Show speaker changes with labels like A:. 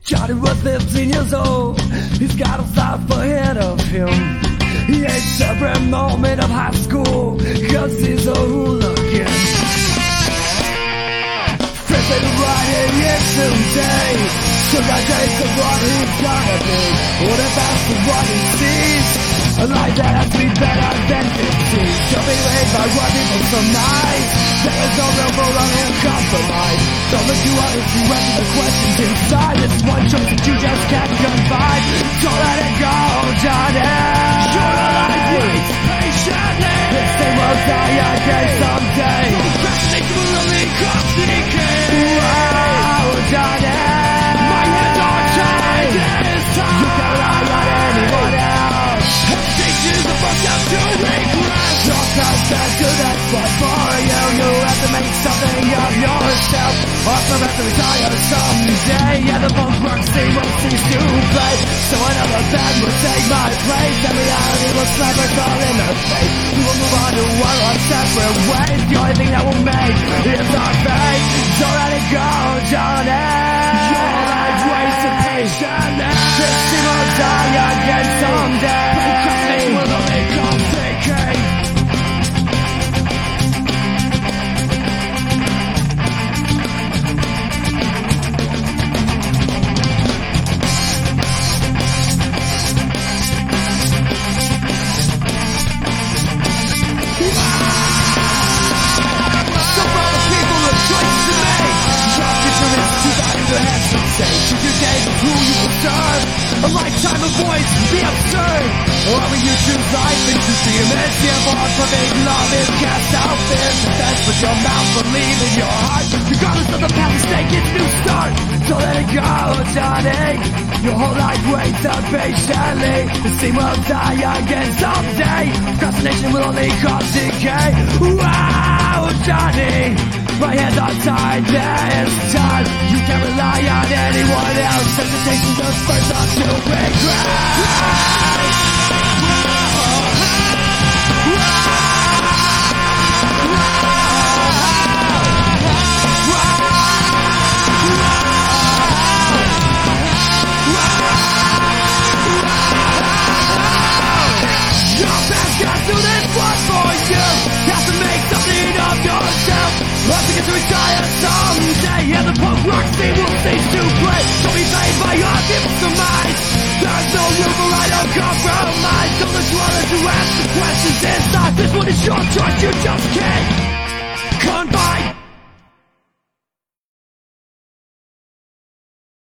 A: Johnny was 15 years old. He's got a life ahead of him. He hates every moment of high school, cause he's a hooligan. Friends say the right here someday. So that days of what he's gonna be. What about the what he sees? A life that has to be better than 15. Don't be led by what people surmise. There is no room for uncompromise. Don't look too hard if you answer the questions inside. It's one choice that you just can't confide. Don't let it go, Johnny. Your life waits patiently. This thing will die again someday. Procrastination will only cause decay. Wow, Johnny. My hands are tied. It's time. You can't rely on anyone else. Hesitation is the first step to regret. Don't come back to that spot for you. You have to make something of yourself. Also have to retire someday. Yeah, the punk rock scene will cease to play. So another band will take my place. And reality will slap us all in the face. We will move on to our separate ways. The only thing that will make is our fate. Don't let it go, Johnny. Your life wasted patiently. This team will die again someday. Procrastination will only cause decay. Choose your day of who you will serve. A lifetime of voice, be absurd. Or will you choose life and choose the image? Your heart for big love is cast out there. That's what your mouth believe in your heart. Regardless of the path to take its new start. Don't let it go, Johnny. Your whole life waits up patiently. The scene will die again someday. Procrastination will only cause decay. Wow, Johnny. My hands are tied, there is time. You can't rely on anyone else. Hesitation just burns up to regret. Your past got through this one for you. Have to make something of yourself. Have to get to retire someday. Yeah, the punk rock scene will cease to play. Don't be played by your people's surmise. There's no room for right or compromise. Don't let you others who ask the questions inside. This one is your choice, you just can't